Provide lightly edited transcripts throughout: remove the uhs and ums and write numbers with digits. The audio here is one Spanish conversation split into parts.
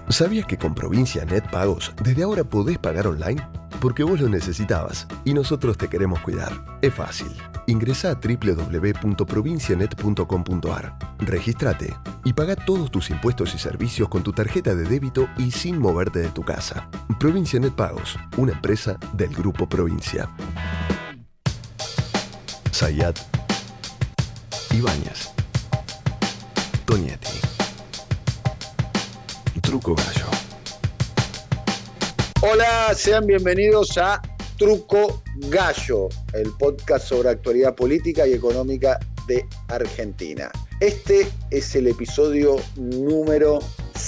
¿Sabías que con Provincia Net Pagos desde ahora podés pagar online? Porque vos lo necesitabas y nosotros te queremos cuidar. Es fácil. Ingresá a www.provincianet.com.ar, regístrate y pagá todos tus impuestos y servicios con tu tarjeta de débito y sin moverte de tu casa. Provincia Net Pagos, una empresa del Grupo Provincia. Zayat, Ibáñez, Tonietti, Truco Gallo. Hola, sean bienvenidos a Truco Gallo, el podcast sobre actualidad política y económica de Argentina. Este es el episodio número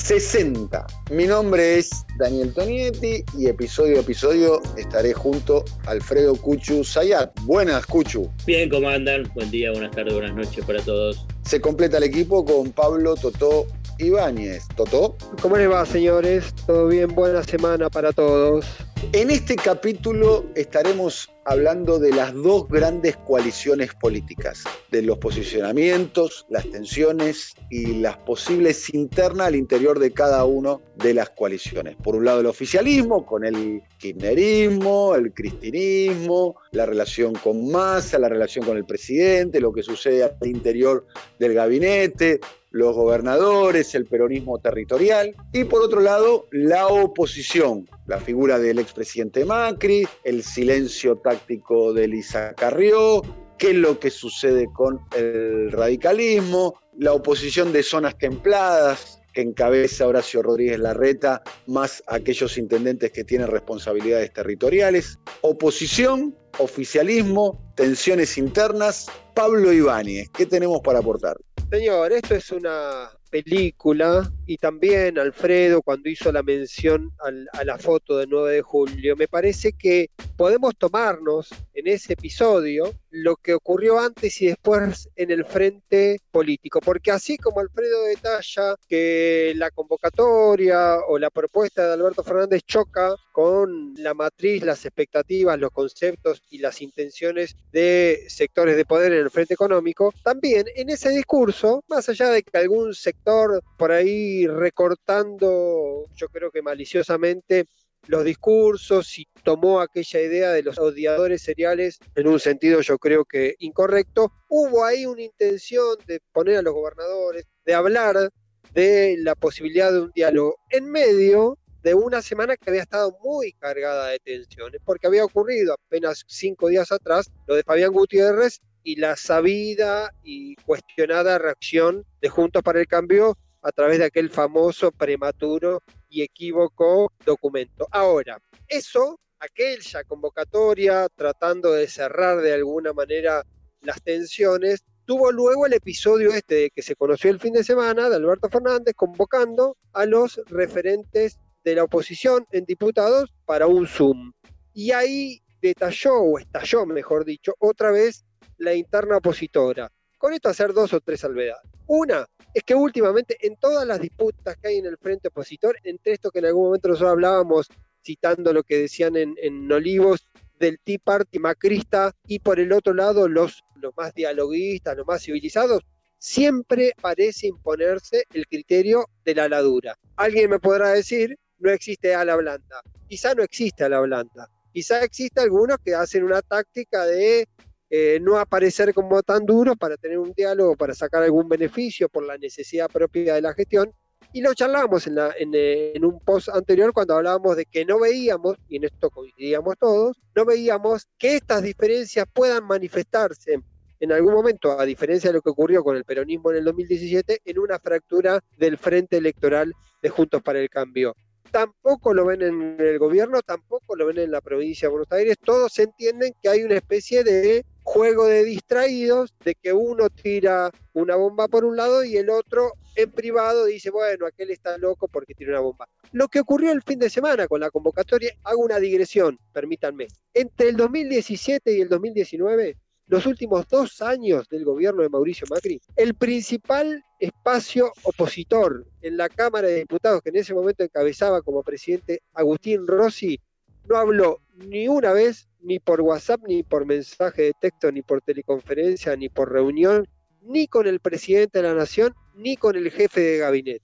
60. Mi nombre es Daniel Tonietti y episodio a episodio estaré junto a Alfredo Cuchu Zayat. Buenas, Cuchu. Bien, ¿cómo andan? Buen día, buenas tardes, buenas noches para todos. Se completa el equipo con Pablo Totó Ibáñez. ¿Totó? ¿Cómo les va, señores? ¿Todo bien? Buena semana para todos. En este capítulo estaremos hablando de las dos grandes coaliciones políticas, de los posicionamientos, las tensiones y las posibles internas al interior de cada una de las coaliciones. Por un lado el oficialismo, con el kirchnerismo, el cristinismo, la relación con Massa, la relación con el presidente, lo que sucede al interior del gabinete, los gobernadores, el peronismo territorial, y por otro lado la oposición, la figura del expresidente Macri, el silencio táctico de Elisa Carrió, qué es lo que sucede con el radicalismo, la oposición de zonas templadas que encabeza Horacio Rodríguez Larreta, más aquellos intendentes que tienen responsabilidades territoriales, oposición, oficialismo, tensiones internas. Pablo Ibáñez, ¿qué tenemos para aportar? Señor, esto es una película y también Alfredo cuando hizo la mención a la foto del 9 de julio, me parece que podemos tomarnos en ese episodio lo que ocurrió antes y después en el frente político, porque así como Alfredo detalla que la convocatoria o la propuesta de Alberto Fernández choca con la matriz, las expectativas, los conceptos y las intenciones de sectores de poder en el frente económico, también en ese discurso, más allá de que algún sector por ahí recortando, yo creo que maliciosamente, los discursos y tomó aquella idea de los odiadores seriales en un sentido yo creo que incorrecto, hubo ahí una intención de poner a los gobernadores, de hablar de la posibilidad de un diálogo en medio de una semana que había estado muy cargada de tensiones, porque había ocurrido apenas 5 días atrás lo de Fabián Gutiérrez y la sabida y cuestionada reacción de Juntos para el Cambio a través de aquel famoso, prematuro y equívoco documento. Ahora, eso, aquella convocatoria tratando de cerrar de alguna manera las tensiones, tuvo luego el episodio que se conoció el fin de semana de Alberto Fernández convocando a los referentes de la oposición en diputados para un Zoom. Y ahí estalló, mejor dicho, otra vez la interna opositora. Con esto hacer 2 o 3 salvedades. Una es que últimamente en todas las disputas que hay en el frente opositor, entre esto que en algún momento nosotros hablábamos, citando lo que decían en Olivos, del Tea Party macrista, y por el otro lado los más dialoguistas, los más civilizados, siempre parece imponerse el criterio de la ala dura. Alguien me podrá decir, no existe ala blanda. Quizá no existe ala blanda. Quizá existe algunos que hacen una táctica de no aparecer como tan duros para tener un diálogo, para sacar algún beneficio por la necesidad propia de la gestión. Y lo charlábamos en un post anterior cuando hablábamos de que no veíamos, y en esto coincidíamos todos, no veíamos que estas diferencias puedan manifestarse en algún momento, a diferencia de lo que ocurrió con el peronismo en el 2017, en una fractura del frente electoral de Juntos para el Cambio. Tampoco lo ven en el gobierno, tampoco lo ven en la provincia de Buenos Aires. Todos entienden que hay una especie de juego de distraídos, de que uno tira una bomba por un lado y el otro en privado dice, bueno, aquel está loco porque tira una bomba. Lo que ocurrió el fin de semana con la convocatoria, hago una digresión, permítanme. Entre el 2017 y el 2019, los últimos 2 años del gobierno de Mauricio Macri, el principal espacio opositor en la Cámara de Diputados, que en ese momento encabezaba como presidente Agustín Rossi, no habló ni una vez, ni por WhatsApp, ni por mensaje de texto, ni por teleconferencia, ni por reunión, ni con el presidente de la Nación, ni con el jefe de gabinete.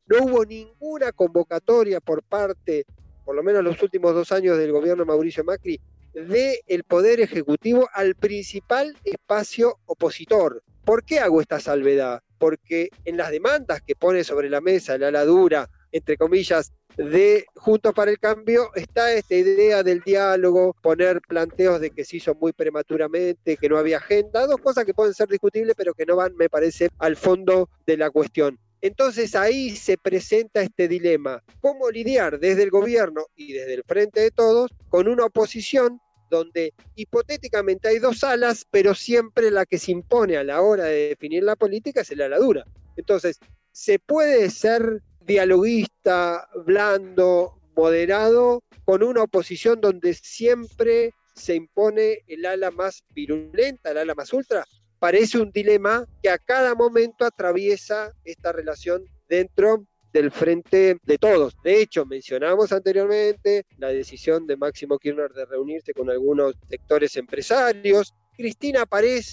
No hubo ninguna convocatoria por parte, por lo menos los últimos 2 años del gobierno de Mauricio Macri, del Poder Ejecutivo al principal espacio opositor. ¿Por qué hago esta salvedad? Porque en las demandas que pone sobre la mesa el ala dura, entre comillas, de Juntos para el Cambio, está esta idea del diálogo, poner planteos de que se hizo muy prematuramente, que no había agenda, 2 cosas que pueden ser discutibles, pero que no van, me parece, al fondo de la cuestión. Entonces ahí se presenta este dilema, cómo lidiar desde el gobierno y desde el Frente de Todos con una oposición donde hipotéticamente hay 2 alas, pero siempre la que se impone a la hora de definir la política es el ala dura. Entonces, se puede ser dialoguista, blando, moderado, con una oposición donde siempre se impone el ala más virulenta, el ala más ultra. Parece un dilema que a cada momento atraviesa esta relación dentro del Frente de Todos. De hecho, mencionamos anteriormente la decisión de Máximo Kirchner de reunirse con algunos sectores empresarios. Cristina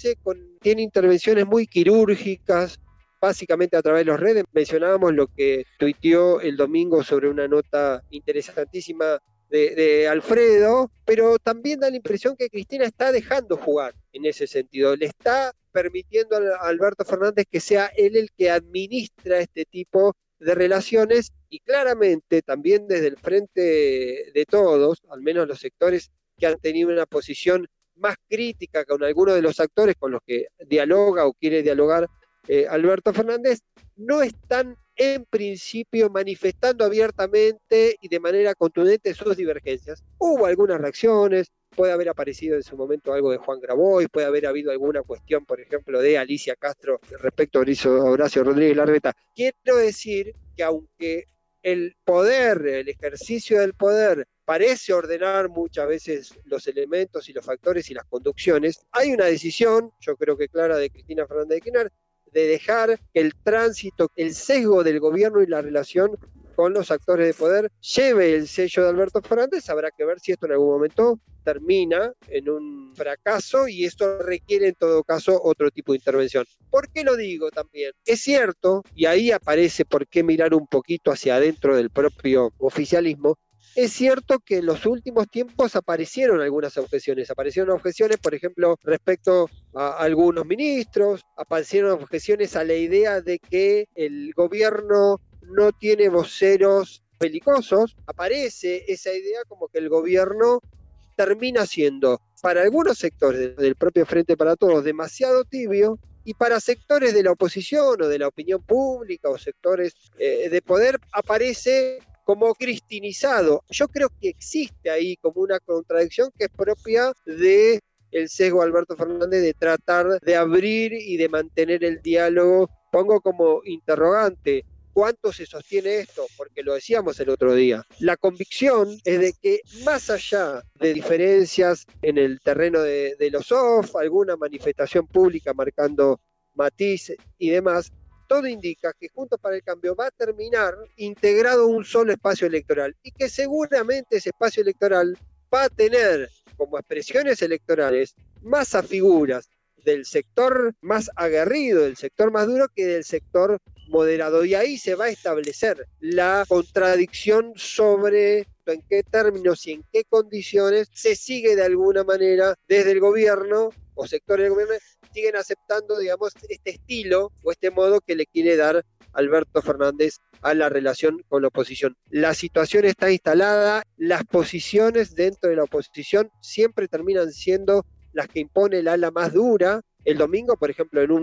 tiene intervenciones muy quirúrgicas, básicamente a través de las redes. Mencionábamos lo que tuiteó el domingo sobre una nota interesantísima de Alfredo, pero también da la impresión que Cristina está dejando jugar en ese sentido. Le está permitiendo a Alberto Fernández que sea él el que administra este tipo de relaciones, y claramente también desde el Frente de Todos, al menos los sectores que han tenido una posición más crítica con algunos de los actores con los que dialoga o quiere dialogar Alberto Fernández, no están en principio manifestando abiertamente y de manera contundente sus divergencias. Hubo algunas reacciones, puede haber aparecido en su momento algo de Juan Grabois, puede haber habido alguna cuestión, por ejemplo, de Alicia Castro respecto a Horacio Rodríguez Larreta. Quiero decir que aunque el poder, el ejercicio del poder, parece ordenar muchas veces los elementos y los factores y las conducciones, hay una decisión, yo creo que clara, de Cristina Fernández de Kirchner, de dejar que el tránsito, el sesgo del gobierno y la relación con los actores de poder lleve el sello de Alberto Fernández. Habrá que ver si esto en algún momento termina en un fracaso, y esto requiere en todo caso otro tipo de intervención. ¿Por qué lo digo también? Es cierto, y ahí aparece por qué mirar un poquito hacia adentro del propio oficialismo. Es cierto que en los últimos tiempos aparecieron algunas objeciones. Aparecieron objeciones, por ejemplo, respecto a algunos ministros, aparecieron objeciones a la idea de que el gobierno no tiene voceros belicosos. Aparece esa idea como que el gobierno termina siendo, para algunos sectores del propio Frente para Todos, demasiado tibio, y para sectores de la oposición o de la opinión pública o sectores de poder aparece como cristinizado. Yo creo que existe ahí como una contradicción que es propia de el sesgo de Alberto Fernández de tratar de abrir y de mantener el diálogo. Pongo como interrogante, ¿cuánto se sostiene esto? Porque lo decíamos el otro día. La convicción es de que más allá de diferencias en el terreno de los soft, alguna manifestación pública marcando matiz y demás, todo indica que Juntos para el Cambio va a terminar integrado en un solo espacio electoral, y que seguramente ese espacio electoral va a tener como expresiones electorales más a figuras del sector más aguerrido, del sector más duro, que del sector moderado. Y ahí se va a establecer la contradicción sobre en qué términos y en qué condiciones se sigue de alguna manera desde el gobierno o sectores del gobierno siguen aceptando, digamos, este estilo o este modo que le quiere dar Alberto Fernández a la relación con la oposición. La situación está instalada, las posiciones dentro de la oposición siempre terminan siendo las que impone el ala más dura. El domingo, por ejemplo, en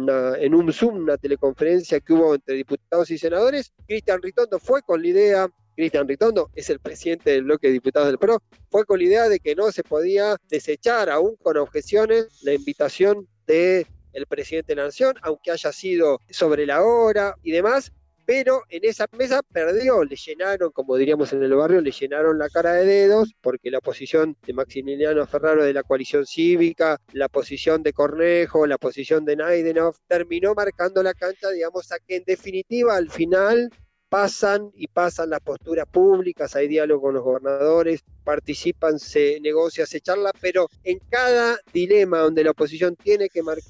un Zoom, una teleconferencia que hubo entre diputados y senadores, Cristian Ritondo fue con la idea, Cristian Ritondo es el presidente del bloque de diputados del PRO, fue con la idea de que no se podía desechar, aún con objeciones, la invitación del presidente de la Nación, aunque haya sido sobre la hora y demás, pero en esa mesa perdió, le llenaron, como diríamos en el barrio, le llenaron la cara de dedos, porque la posición de Maximiliano Ferraro de la coalición cívica, la posición de Cornejo, la posición de Naidenov, terminó marcando la cancha, digamos, a que en definitiva al final pasan las posturas públicas, hay diálogo con los gobernadores, participan, se negocia, se charla, pero en cada dilema donde la oposición tiene que marcar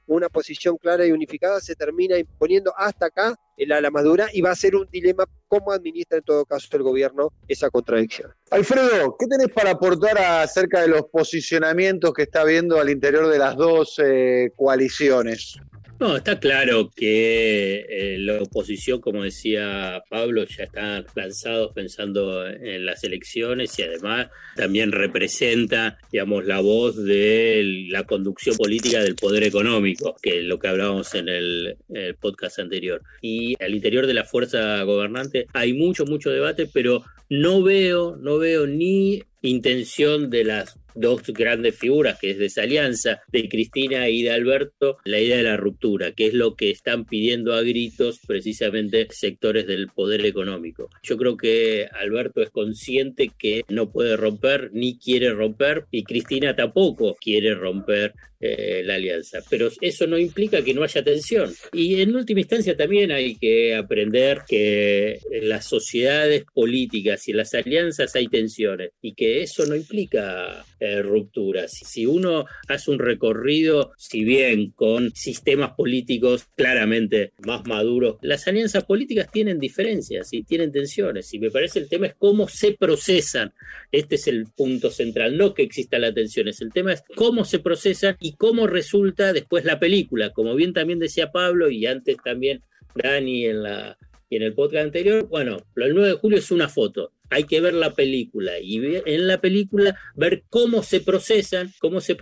una posición clara y unificada, se termina imponiendo hasta acá el ala más dura y va a ser un dilema cómo administra en todo caso el gobierno esa contradicción. Alfredo, ¿qué tenés para aportar acerca de los posicionamientos que está habiendo al interior de las dos coaliciones? No, está claro que la oposición, como decía Pablo, ya está lanzados pensando en las elecciones y además también representa, digamos, la voz de la conducción política del poder económico, que es lo que hablábamos en el podcast anterior. Y al interior de la fuerza gobernante hay mucho debate, pero no veo ni intención de las dos grandes figuras, que es de esa alianza de Cristina y de Alberto, la idea de la ruptura, que es lo que están pidiendo a gritos precisamente sectores del poder económico. Yo creo que Alberto es consciente que no puede romper ni quiere romper, y Cristina tampoco quiere romper la alianza, pero eso no implica que no haya tensión. Y en última instancia también hay que aprender que en las sociedades políticas y en las alianzas hay tensiones y que eso no implica rupturas. Si uno hace un recorrido, si bien con sistemas políticos claramente más maduros, las alianzas políticas tienen diferencias y tienen tensiones, y me parece el tema es cómo se procesan. Este es el punto central, no que exista la tensión, el tema es cómo se procesan y cómo resulta después la película, como bien también decía Pablo y antes también Dani en el podcast anterior. Bueno, el 9 de julio es una foto, hay que ver la película y en la película ver cómo se procesan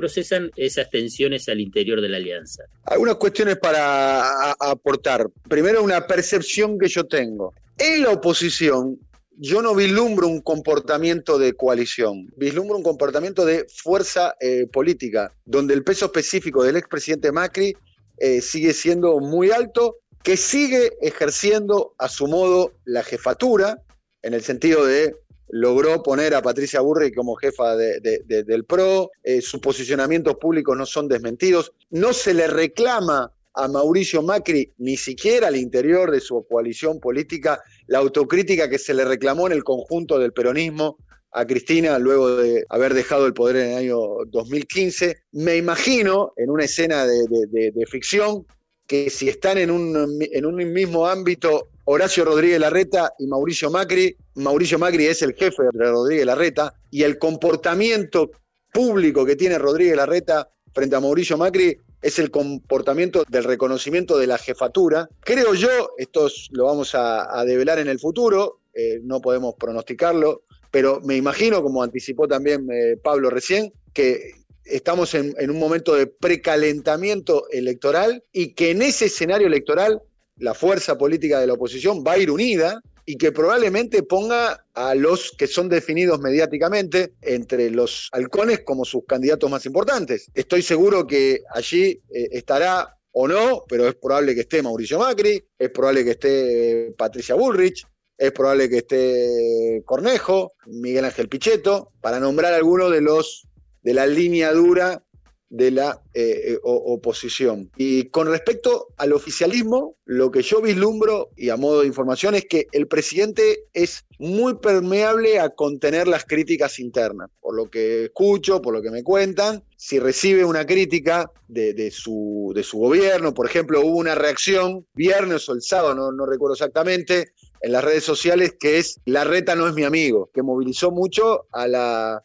esas tensiones al interior de la alianza. Algunas cuestiones para aportar. Primero, una percepción que yo tengo. En la oposición, yo no vislumbro un comportamiento de coalición, vislumbro un comportamiento de fuerza política, donde el peso específico del expresidente Macri sigue siendo muy alto, que sigue ejerciendo a su modo la jefatura, en el sentido de logró poner a Patricia Bullrich como jefa del PRO, sus posicionamientos públicos no son desmentidos, no se le reclama a Mauricio Macri, ni siquiera al interior de su coalición política, la autocrítica que se le reclamó en el conjunto del peronismo a Cristina luego de haber dejado el poder en el año 2015. Me imagino, en una escena de ficción, que si están en un mismo ámbito Horacio Rodríguez Larreta y Mauricio Macri es el jefe de Rodríguez Larreta, y el comportamiento público que tiene Rodríguez Larreta frente a Mauricio Macri es el comportamiento del reconocimiento de la jefatura. Creo yo, esto lo vamos a develar en el futuro, no podemos pronosticarlo, pero me imagino, como anticipó también Pablo recién, que estamos en un momento de precalentamiento electoral y que en ese escenario electoral la fuerza política de la oposición va a ir unida y que probablemente ponga a los que son definidos mediáticamente entre los halcones como sus candidatos más importantes. Estoy seguro que allí estará o no, pero es probable que esté Mauricio Macri, es probable que esté Patricia Bullrich, es probable que esté Cornejo, Miguel Ángel Pichetto, para nombrar algunos de la línea dura de la oposición. Y con respecto al oficialismo, lo que yo vislumbro, y a modo de información, es que el presidente es muy permeable a contener las críticas internas. Por lo que escucho, por lo que me cuentan, si recibe una crítica de su gobierno, por ejemplo, hubo una reacción viernes o el sábado, no recuerdo exactamente, en las redes sociales, que es Larreta no es mi amigo, que movilizó mucho a la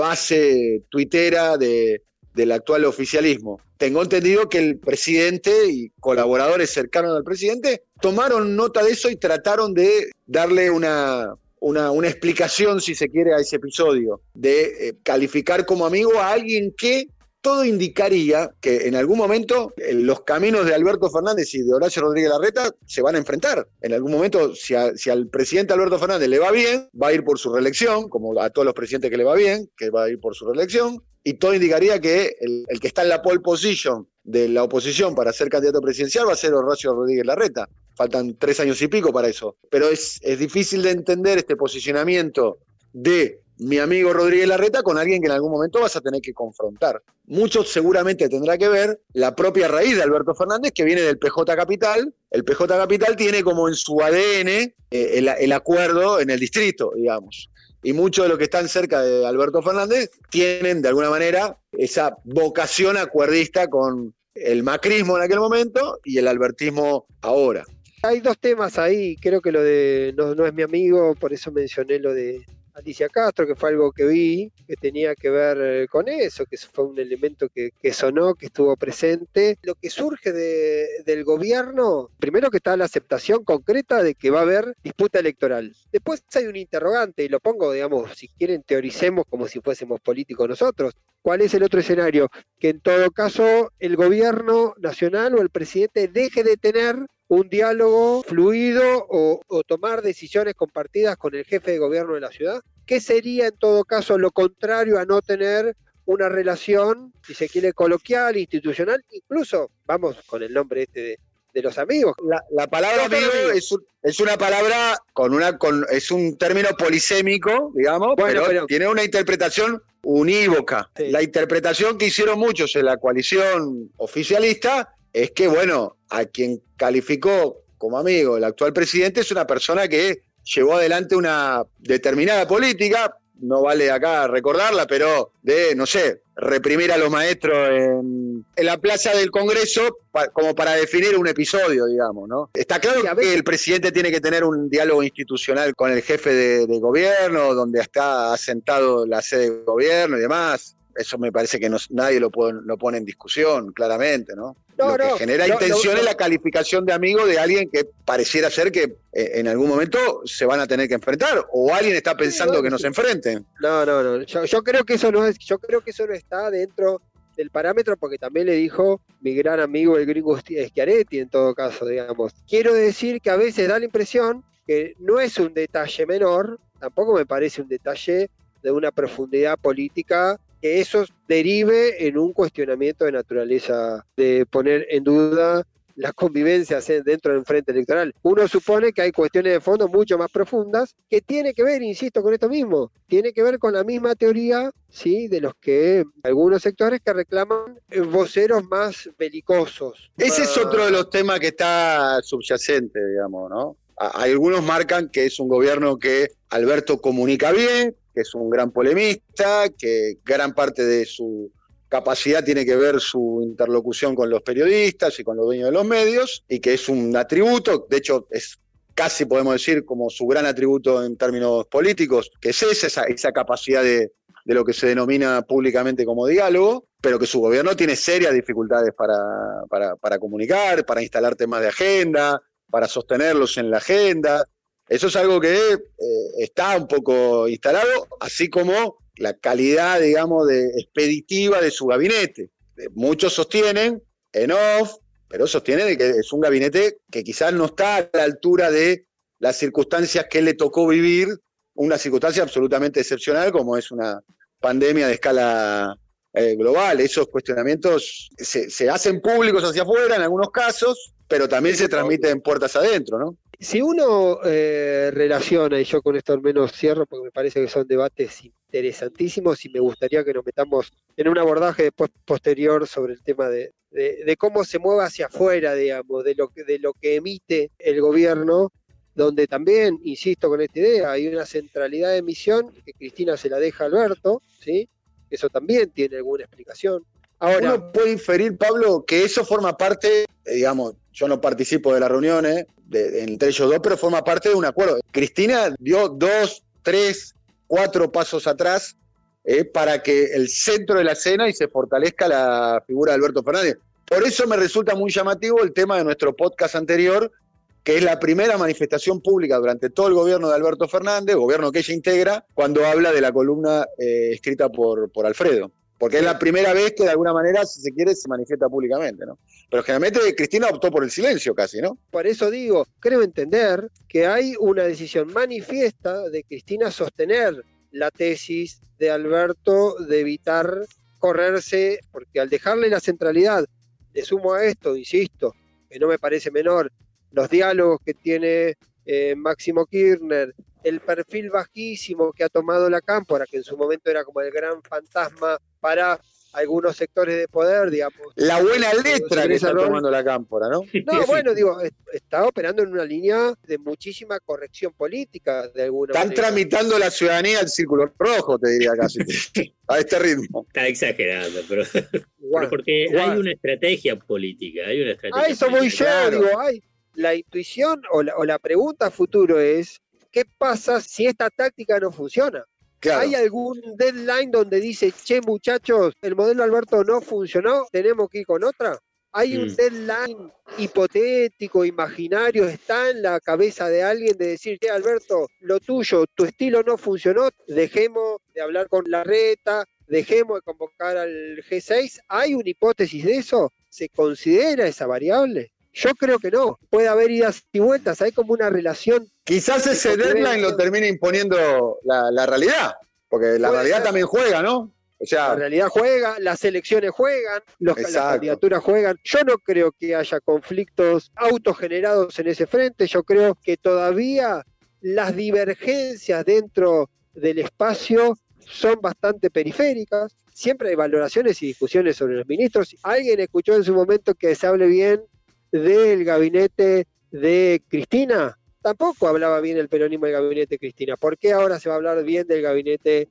base tuitera del actual oficialismo. Tengo entendido que el presidente y colaboradores cercanos al presidente tomaron nota de eso y trataron de darle una explicación, si se quiere, a ese episodio, de calificar como amigo a alguien que todo indicaría que en algún momento los caminos de Alberto Fernández y de Horacio Rodríguez Larreta se van a enfrentar. En algún momento, si al presidente Alberto Fernández le va bien, va a ir por su reelección, como a todos los presidentes que le va bien, que va a ir por su reelección, y todo indicaría que el que está en la pole position de la oposición para ser candidato presidencial va a ser Horacio Rodríguez Larreta. Faltan 3 años y pico para eso. Pero es difícil de entender este posicionamiento de mi amigo Rodríguez Larreta con alguien que en algún momento vas a tener que confrontar. Mucho seguramente tendrá que ver la propia raíz de Alberto Fernández, que viene del PJ Capital. El PJ Capital tiene como en su ADN el acuerdo en el distrito, digamos. Y muchos de los que están cerca de Alberto Fernández tienen de alguna manera esa vocación acuerdista con el macrismo en aquel momento y el albertismo ahora. Hay dos temas ahí, creo que lo de no es mi amigo, por eso mencioné lo de Alicia Castro, que fue algo que vi, que tenía que ver con eso, que fue un elemento que sonó, que estuvo presente. Lo que surge del gobierno, primero que está la aceptación concreta de que va a haber disputa electoral. Después hay un interrogante, y lo pongo, digamos, si quieren teoricemos como si fuésemos políticos nosotros. ¿Cuál es el otro escenario? Que en todo caso el gobierno nacional o el presidente deje de tener un diálogo fluido o tomar decisiones compartidas con el jefe de gobierno de la ciudad, que sería en todo caso lo contrario a no tener una relación, si se quiere, coloquial, institucional, incluso, vamos con el nombre de los amigos. La palabra amigo es una palabra es un término polisémico, digamos, pero tiene una interpretación unívoca. Sí. La interpretación que hicieron muchos en la coalición oficialista es que, bueno, a quien calificó como amigo el actual presidente es una persona que llevó adelante una determinada política, no vale acá recordarla, pero de, no sé, reprimir a los maestros en la plaza del Congreso como para definir un episodio, digamos, ¿no? Está claro que el presidente tiene que tener un diálogo institucional con el jefe de gobierno, donde está asentado la sede de gobierno y demás. Eso me parece que nadie lo pone en discusión, claramente, ¿no? Lo que genera intención es la calificación de amigo de alguien que pareciera ser que en algún momento se van a tener que enfrentar, o alguien está pensando que no se enfrenten. No. Yo creo que eso no está dentro del parámetro, porque también le dijo mi gran amigo el gringo Schiaretti, en todo caso, digamos. Quiero decir que a veces da la impresión que no es un detalle menor, tampoco me parece un detalle de una profundidad política, que eso derive en un cuestionamiento de naturaleza de poner en duda las convivencias dentro del frente electoral. Uno supone que hay cuestiones de fondo mucho más profundas que tiene que ver, insisto, con esto mismo, tiene que ver con la misma teoría, ¿sí?, de los que algunos sectores que reclaman voceros más belicosos. Ese es otro de los temas que está subyacente, digamos, ¿no? Algunos marcan que es un gobierno que Alberto comunica bien, que es un gran polemista, que gran parte de su capacidad tiene que ver su interlocución con los periodistas y con los dueños de los medios, y que es un atributo, de hecho es casi podemos decir como su gran atributo en términos políticos, que es esa capacidad de lo que se denomina públicamente como diálogo, pero que su gobierno tiene serias dificultades para comunicar, para instalar temas de agenda, para sostenerlos en la agenda. Eso es algo que está un poco instalado, así como la calidad, digamos, expeditiva de su gabinete. Muchos sostienen, en off, pero sostienen que es un gabinete que quizás no está a la altura de las circunstancias que le tocó vivir, una circunstancia absolutamente excepcional como es una pandemia de escala global. Esos cuestionamientos se hacen públicos hacia afuera en algunos casos, pero también se transmiten puertas adentro, ¿no? Si uno relaciona, y yo con esto al menos cierro porque me parece que son debates interesantísimos y me gustaría que nos metamos en un abordaje después posterior sobre el tema de cómo se mueve hacia afuera, digamos, de lo que emite el gobierno, donde también, insisto con esta idea, hay una centralidad de misión que Cristina se la deja a Alberto, ¿sí? Eso también tiene alguna explicación. Ahora, uno puede inferir, Pablo, que eso forma parte, digamos, yo no participo de las reuniones entre ellos dos, pero forma parte de un acuerdo. Cristina dio 2, 3, 4 pasos atrás para que el centro de la escena y se fortalezca la figura de Alberto Fernández. Por eso me resulta muy llamativo el tema de nuestro podcast anterior, que es la primera manifestación pública durante todo el gobierno de Alberto Fernández, gobierno que ella integra, cuando habla de la columna escrita por Alfredo. Porque es la primera vez que de alguna manera, si se quiere, se manifiesta públicamente, ¿no? Pero generalmente Cristina optó por el silencio casi, ¿no? Por eso digo, creo entender que hay una decisión manifiesta de Cristina sostener la tesis de Alberto de evitar correrse, porque al dejarle la centralidad, le sumo a esto, insisto, que no me parece menor, los diálogos que tiene Máximo Kirchner, el perfil bajísimo que ha tomado la Cámpora, que en su momento era como el gran fantasma para algunos sectores de poder, digamos. La buena letra que está tomando la Cámpora, ¿no? No, bueno, digo, está operando en una línea de muchísima corrección política, de alguna manera. Están tramitando la ciudadanía al círculo rojo, te diría casi, a este ritmo. Está exagerando, pero... Pero porque hay una estrategia política, A eso voy yo, claro. Digo, la intuición o la pregunta a futuro es, ¿qué pasa si esta táctica no funciona? Claro. ¿Hay algún deadline donde dice, che muchachos, el modelo Alberto no funcionó, tenemos que ir con otra? ¿Hay un deadline hipotético, imaginario, está en la cabeza de alguien de decir, che Alberto, lo tuyo, tu estilo no funcionó, dejemos de hablar con Larreta, dejemos de convocar al G6? ¿Hay una hipótesis de eso? ¿Se considera esa variable? Yo creo que no. Puede haber idas y vueltas, hay como una relación. Quizás ese deadline lo termine imponiendo la realidad, porque la realidad también juega, ¿no? O sea, la realidad juega, las elecciones juegan, las candidaturas juegan. Yo no creo que haya conflictos autogenerados en ese frente. Yo creo que todavía las divergencias dentro del espacio son bastante periféricas. Siempre hay valoraciones y discusiones sobre los ministros. ¿Alguien escuchó en su momento que se hable bien del gabinete de Cristina? Tampoco hablaba bien el peronismo del gabinete de Cristina. ¿Por qué ahora se va a hablar bien del gabinete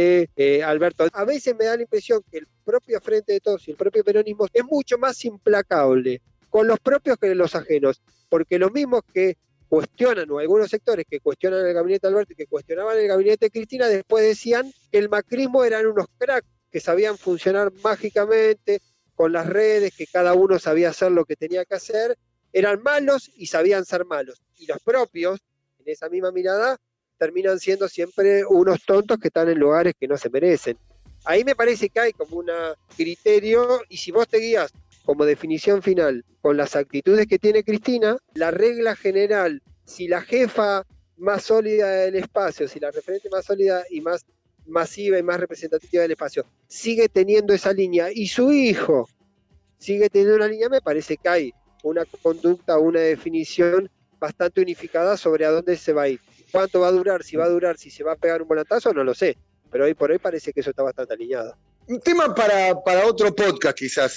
de Alberto? A veces me da la impresión que el propio Frente de Todos y el propio peronismo es mucho más implacable con los propios que los ajenos, porque los mismos que cuestionan, o algunos sectores que cuestionan el gabinete de Alberto y que cuestionaban el gabinete de Cristina, después decían que el macrismo eran unos cracks que sabían funcionar mágicamente con las redes, que cada uno sabía hacer lo que tenía que hacer, eran malos y sabían ser malos. Y los propios, en esa misma mirada, terminan siendo siempre unos tontos que están en lugares que no se merecen. Ahí me parece que hay como un criterio, y si vos te guías como definición final con las actitudes que tiene Cristina, la regla general, si la jefa más sólida del espacio, si la referente más sólida y más masiva y más representativa del espacio sigue teniendo esa línea y su hijo sigue teniendo una línea, me parece que hay una conducta, una definición bastante unificada sobre a dónde se va a ir. ¿Cuánto va a durar? Si va a durar, si se va a pegar un volantazo, no lo sé. Pero hoy por hoy parece que eso está bastante alineado. Un tema para otro podcast quizás,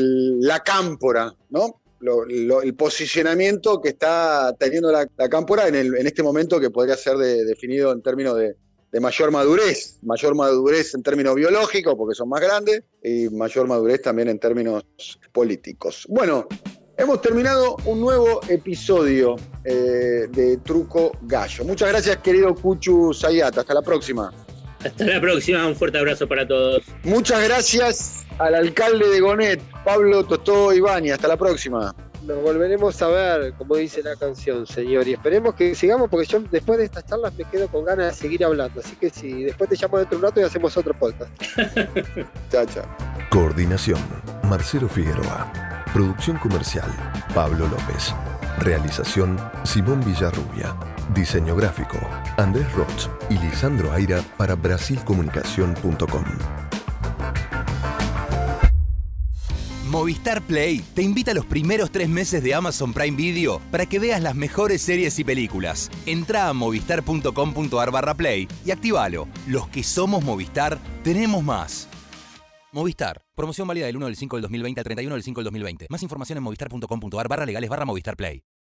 la cámpora, ¿no? El posicionamiento que está teniendo la cámpora en este momento, que podría ser definido en términos de mayor madurez en términos biológicos, porque son más grandes, y mayor madurez también en términos políticos. Bueno, hemos terminado un nuevo episodio de Truco Gallo. Muchas gracias, querido Cuchu Zayat. Hasta la próxima. Hasta la próxima, un fuerte abrazo para todos. Muchas gracias al alcalde de Gonet, Pablo Tostó Ibáñez. Hasta la próxima. Nos volveremos a ver, como dice la canción, señor, y esperemos que sigamos, porque yo después de estas charlas me quedo con ganas de seguir hablando, así que si después te llamo dentro de un rato y hacemos otro podcast. Chao, chao. Coordinación, Marcelo Figueroa. Producción comercial, Pablo López. Realización, Simón Villarrubia. Diseño gráfico, Andrés Roch y Lisandro Aira para brasilcomunicación.com. Movistar Play te invita a los primeros 3 meses de Amazon Prime Video para que veas las mejores series y películas. Entrá a movistar.com.ar/play y actívalo. Los que somos Movistar, tenemos más. Movistar. Promoción válida del 1 del 5 del 2020 al 31 del 5 del 2020. Más información en movistar.com.ar/legales/Movistar Play.